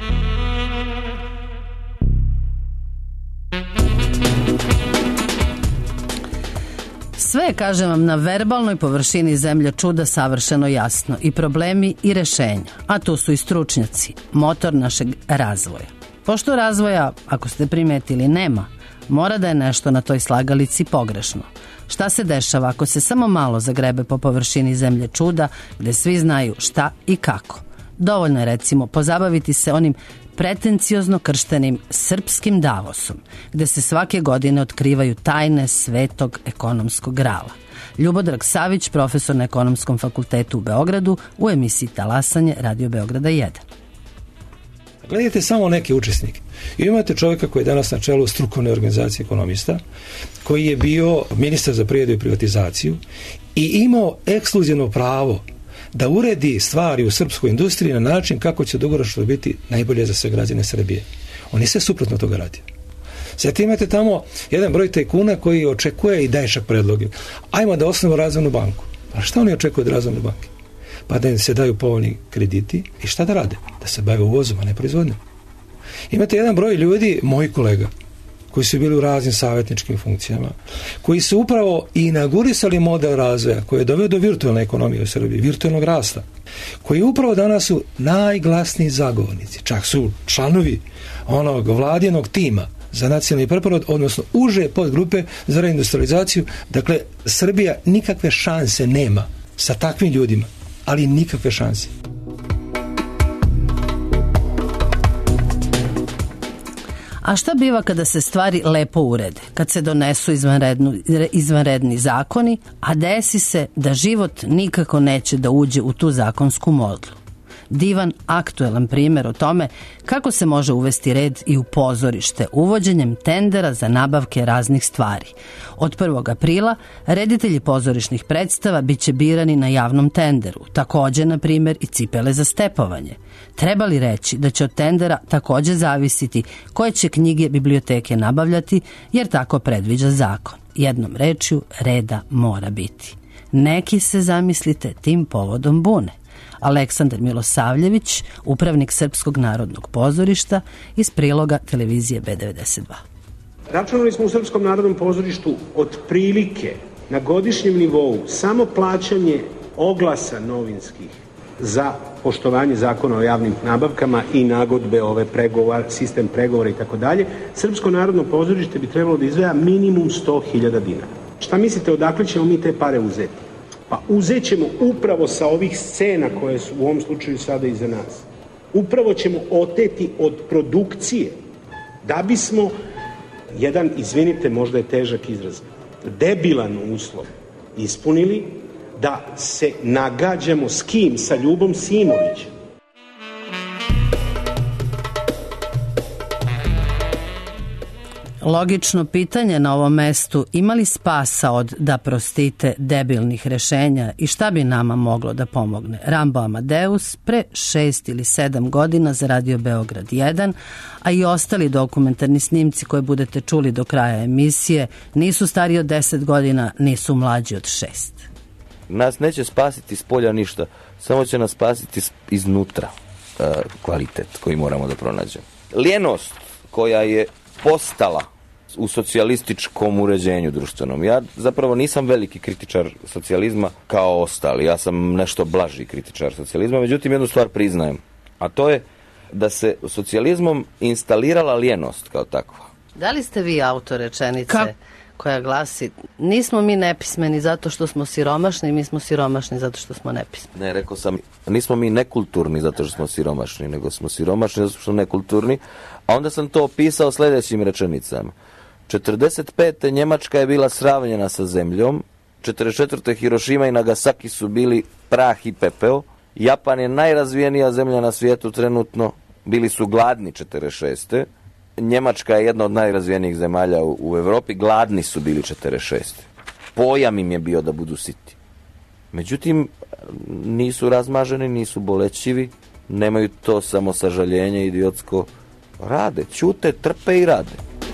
Sve je, kažem vam, na verbalnoj površini zemlje čuda savršeno jasno. I problemi i rešenja. A tu su i stručnjaci, motor našeg razvoja. Pošto razvoja, ako ste primetili, nema, mora da je nešto na toj slagalici pogrešno. Šta se dešava ako se samo malo zagrebe po površini zemlje čuda gde svi znaju šta i kako? Dovoljno je, recimo, pozabaviti se onim pretenciozno krštenim srpskim Davosom, gde se svake godine otkrivaju tajne svetog ekonomskog grala. Ljubodrag Savić, profesor na Ekonomskom fakultetu u Beogradu, u emisiji Talasanje Radio Beograda 1. Gledajte samo neke učesnike. I imate čovjeka koji je danas na čelu strukovne organizacije ekonomista, koji je bio ministar za privredu i privatizaciju i imao ekskluzivno pravo da uredi stvari u srpskoj industriji na način kako će dugoročno biti najbolje za sve građane Srbije. On je sve suprotno toga radio. Sad imate tamo jedan broj tajkuna koji očekuje i daje čak predloge. Ajmo da osnovimo razvojnu banku. A šta oni očekuju od razvojne banke? Pa da im se daju povoljni krediti i šta da rade? Da se bave uvozom, a ne proizvodnjom. Imate jedan broj ljudi, moji kolega, koji su bili u raznim savjetničkim funkcijama, koji su upravo inaugurisali model razvoja koji je doveo do virtualne ekonomije u Srbiji, virtualnog rasta, koji upravo danas su najglasniji zagovornici, čak su članovi onog vladinog tima za nacionalni preporod, odnosno uže podgrupe za reindustrializaciju. Dakle, Srbija nikakve šanse nema sa takvim ljudima, ali nikakve šanse. A šta biva kada se stvari lepo urede, kad se donesu izvanredni zakoni, a desi se da život nikako neće da uđe u tu zakonsku modlu? Divan, aktuelan primjer o tome kako se može uvesti red i u pozorište uvođenjem tendera za nabavke raznih stvari. Od 1. aprila reditelji pozorišnih predstava bit će birani na javnom tenderu, također, na primjer, i cipele za stepovanje. Treba li reći da će od tendera također zavisiti koje će knjige biblioteke nabavljati, jer tako predviđa zakon. Jednom rečju, reda mora biti. Neki se, zamislite, tim povodom bune. Aleksandar Milosavljević, upravnik Srpskog narodnog pozorišta, iz priloga televizije B92. Računali smo u Srpskom narodnom pozorištu otprilike na godišnjem nivou samo plaćanje oglasa novinskih za poštovanje zakona o javnim nabavkama i nagodbe, sistem pregovora i tako dalje. Srpsko narodno pozorište bi trebalo da izdvaja minimum 100.000 dinara. Šta mislite, odakle ćemo mi te pare uzeti? Pa uzet ćemo upravo sa ovih scena koje su u ovom slučaju sada iza nas. Upravo ćemo oteti od produkcije da bismo jedan, izvinite, možda je težak izraz, debilan uslov ispunili, da se nagađamo s kim? Sa Ljubom Simovićem. Logično pitanje na ovom mestu, ima li spasa od, da prostite, debilnih rešenja i šta bi nama moglo da pomogne? Rambo Amadeus pre 6 ili 7 godina za Radio Beograd 1, a i ostali dokumentarni snimci koje budete čuli do kraja emisije nisu stariji od 10 godina, nisu mlađi od 6. Nas neće spasiti s polja ništa, samo će nas spasiti iznutra kvalitet koji moramo da pronađemo. Lijenost koja je postala u socijalističkom uređenju društvenom. Ja zapravo nisam veliki kritičar socijalizma kao ostali. Ja sam nešto blaži kritičar socijalizma, međutim jednu stvar priznajem, a to je da se socijalizmom instalirala lijenost kao takva. Da li ste vi autor rečenice koja glasi: nismo mi nepismeni zato što smo siromašni, mi smo siromašni zato što smo nepismeni? Ne, rekao sam, nismo mi nekulturni zato što smo siromašni, nego smo siromašni zato što smo nekulturni, a onda sam to opisao sljedećim rečenicama. 45. Njemačka je bila sravnjena sa zemljom, 44. Hirošima i Nagasaki su bili prah i pepeo, Japan je najrazvijenija zemlja na svijetu trenutno, bili su gladni 46. Njemačka je jedna od najrazvijenijih zemalja u Europi, gladni su bili 46. Pojam im je bio da budu siti. Međutim, nisu razmaženi, nisu bolećivi, nemaju to samo sažaljenje idiotsko, rade, ćute, trpe i rade.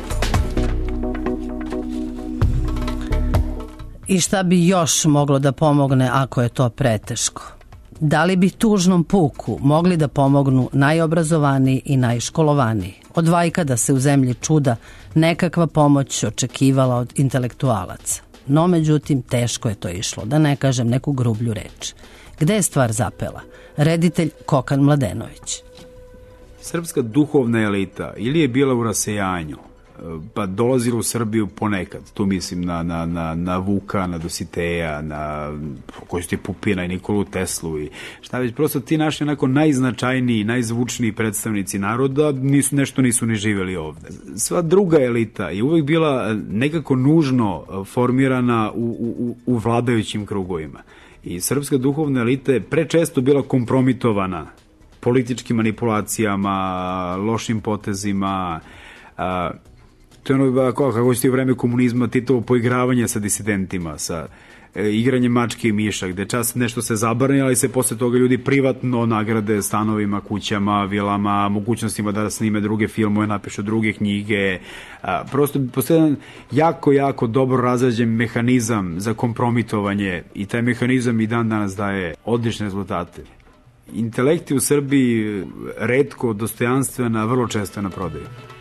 I šta bi još moglo da pomogne ako je to preteško? Da li bi tužnom puku mogli da pomognu najobrazovaniji i najškolovaniji? Od vajkada se u zemlji čuda nekakva pomoć očekivala od intelektualaca. No, međutim, teško je to išlo, da ne kažem neku grublju reč. Gde je stvar zapela? Reditelj Kokan Mladenović. Srpska duhovna elita ili je bila u rasejanju, pa dolazila u Srbiju ponekad, tu mislim na Vuka, na Dositeja, na Kosti Pupina i Nikolu Teslu i šta već, prosto ti naši onako najznačajniji, najzvučniji predstavnici naroda nešto nisu ni živjeli ovde. Sva druga elita je uvek bila nekako nužno formirana u vladajućim krugovima i srpska duhovna elita je prečesto bila kompromitovana političkim manipulacijama, lošim potezima. To je ono, kako ćete u vreme komunizma, Titovo poigravanje sa disidentima, sa igranjem mačke i miša, gde čas nešto se zabrani, ali se posle toga ljudi privatno nagrade stanovima, kućama, vilama, mogućnostima da snime druge filmove, napišu druge knjige. Prosto postoji jedan jako dobro razrađen mehanizam za kompromitovanje i taj mehanizam i dan danas daje odlične rezultate. Intelekti u Srbiji retko, dostojanstvena, vrlo često na prodaju.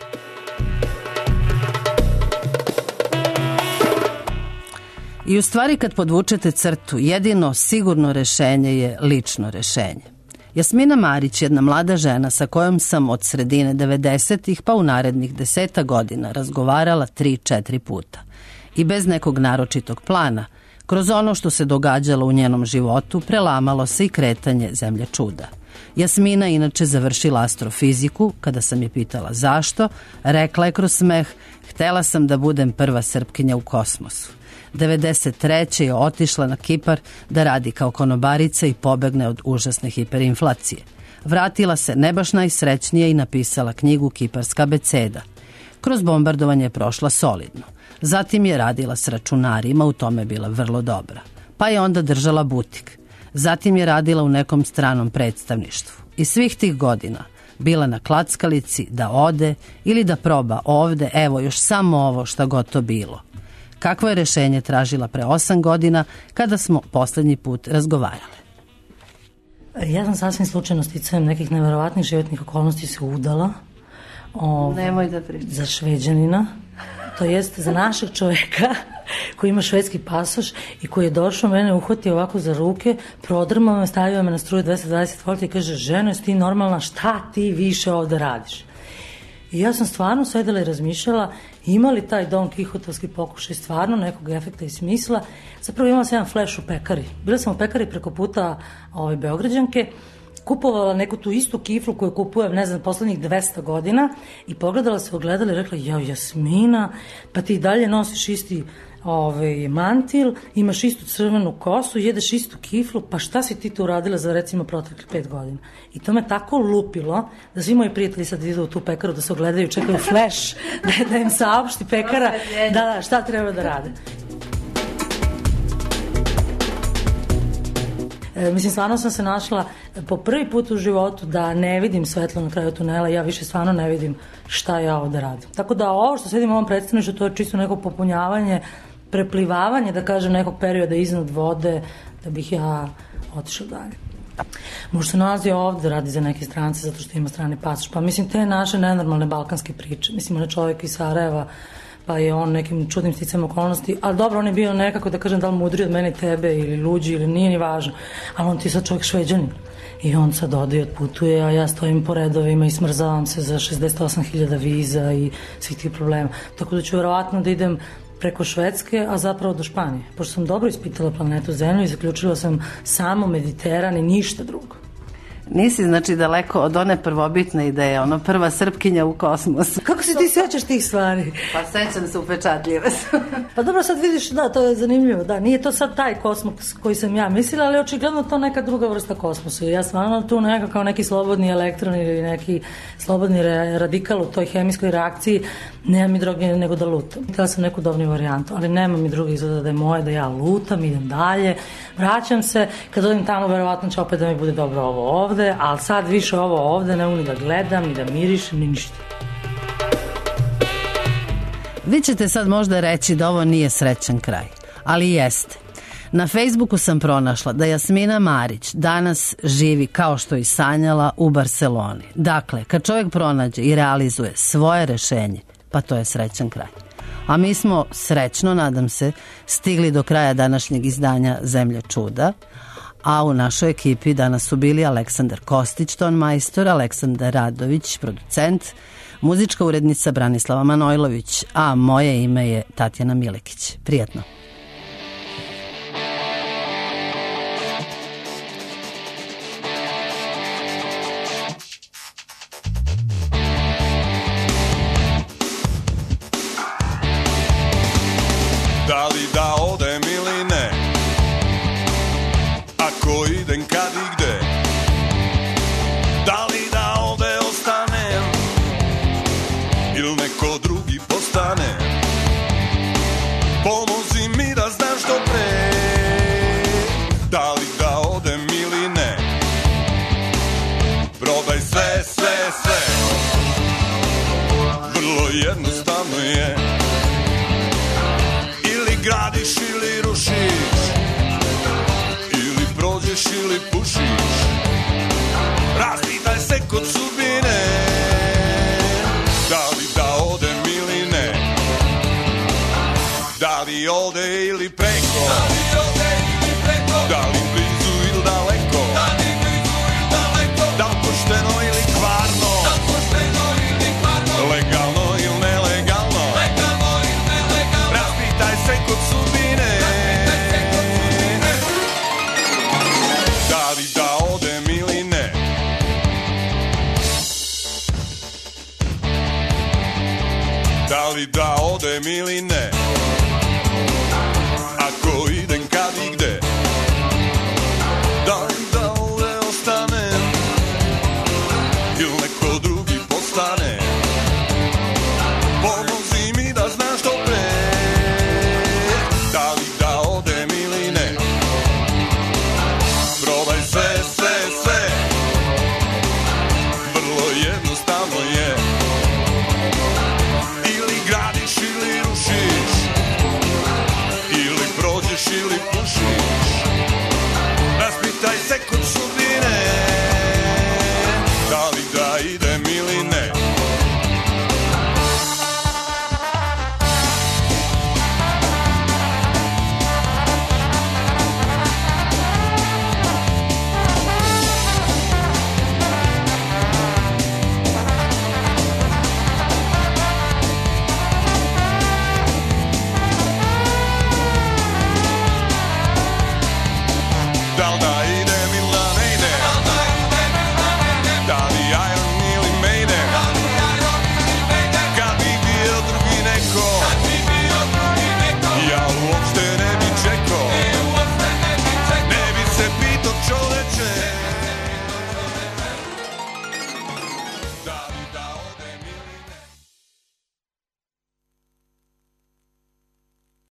I u stvari kad podvučete crtu, jedino sigurno rešenje je lično rešenje. Jasmina Marić, jedna mlada žena sa kojom sam od sredine 90-ih pa u narednih 10 godina razgovarala 3-4 puta. I bez nekog naročitog plana, kroz ono što se događalo u njenom životu, prelamalo se i kretanje zemlje čuda. Jasmina inače završila astrofiziku. Kada sam je pitala zašto, rekla je kroz smeh: htela sam da budem prva Srpkinja u kosmosu. 93. je otišla na Kipar da radi kao konobarica i pobegne od užasne hiperinflacije. Vratila se ne baš najsrećnije i napisala knjigu Kiparska abeceda. Kroz bombardovanje je prošla solidno. Zatim je radila s računarima, u tome je bila vrlo dobra. Pa je onda držala butik. Zatim je radila u nekom stranom predstavništvu. I svih tih godina bila na klackalici da ode ili da proba ovde, evo još samo ovo šta god to bilo. Kakvo je rešenje tražila pre 8 godina kada smo poslednji put razgovarale? Ja sam sasvim slučajno sticajem nekih neverovatnih životnih okolnosti se udala. Nemoj da pričam. Za Šveđanina, to jest za našeg čoveka koji ima švedski pasoš i koji je došao, mene uhvatio ovako za ruke, prodrmao me, stavio me na struju 220 volta i kaže: ženo, jesi ti normalna, šta ti više ovde radiš? I ja sam stvarno sedela i razmišljala, ima li taj Don Kihotovski pokušaj stvarno nekog efekta i smisla. Zapravo imala sam jedan flash u pekari. Bila sam u pekari preko puta Beograđanke, kupovala neku tu istu kiflu koju kupujem, ne znam, poslednjih 200 godina i pogledala se, ogledala i rekla: jao, Jasmina, pa ti dalje nosiš isti mantil, imaš istu crvenu kosu, jedeš istu kiflu, pa šta si ti tu uradila za recimo proteklih 5 godina? I to me tako lupilo da svi moji prijatelji sad idu u tu pekaru da se ogledaju, čekaju flash da im saopšti pekara da šta treba da rade. Mislim, stvarno sam se našla po prvi put u životu da ne vidim svetlo na kraju tunela, ja više stvarno ne vidim šta ja ovde radim. Tako da ovo što sedim u ovom predstavništvu, to je čisto neko popunjavanje, preplivavanje, da kažem, nekog perioda iznad vode, da bih ja otišla dalje. Možda se nalazi ovde, radi za neke strance zato što ima strani pasoš. Pa mislim, te naše nenormalne balkanske priče. Mislim, on je čovjek iz Sarajeva, pa je on nekim čudnim sticam okolnosti, ali dobro, on je bio nekako, da kažem, da li mudri od mene tebe ili luđi ili nije ni važno, ali on ti sad čovjek Šveđanin i on sad ode i otputuje, a ja stojim po redovima i smrzavam se za 68.000 viza i svih tih problema, tako da ću verovatno da idem preko Švedske, a zapravo do Španije, pošto sam dobro ispitala planetu Zemlju i zaključila sam samo Mediteran i ništa drugo. Nisi, znači, daleko od one prvobitne ideje, ono prva Srpkinja u kosmosu. Kako se ti sećaš tih stvari? Pa sećam se, upečatljive su. Pa dobro, sad vidiš, da, to je zanimljivo, da, nije to sad taj kosmos koji sam ja mislila, ali očigledno to neka druga vrsta kosmosa. Ja stvarno tu nekako kao neki slobodni elektron ili neki slobodni radikal u toj hemijskoj reakciji, nema mi druge nego da lutam. Htela sam neku udobniju varijantu, ali nema mi druge izgleda da je moje, da ja lutam, idem dalje, vraćam se, kad odem tamo, verovatno će opet da mi bude dobro ovo ovde, ali sad više ovo ovde, ne mogu ni da gledam, ni da mirišem, ni ništa. Vi ćete sad možda reći da ovo nije srećan kraj, ali jeste. Na Facebooku sam pronašla da Jasmina Marić danas živi, kao što i sanjala, u Barseloni. Dakle, kad čovjek pronađe i realizuje svoje rešenje, pa to je srećan kraj. A mi smo srećno, nadam se, stigli do kraja današnjeg izdanja Zemlja čuda, a u našoj ekipi danas su bili Aleksandar Kostić, tonmajstor, Aleksandar Radović, producent, muzička urednica Branislava Manojlović, a moje ime je Tatjana Milekić. Prijatno. Da li da odem ili ne? Ako idem kad i gde? Da li da ovde ostanem? Ili neko drugi postane? Pomozi mi da znam što pre. Da li da odem ili ne? Probaj sve, sve, sve. Vrlo jednostavno je. Ili gradiš ili rušiš, ili prođeš ili pušiš. Raspitaj se kod sudbine. Da li da odem ili ne? Da li ovde ili preko? Da li blizu ili daleko? li da odem ili ne.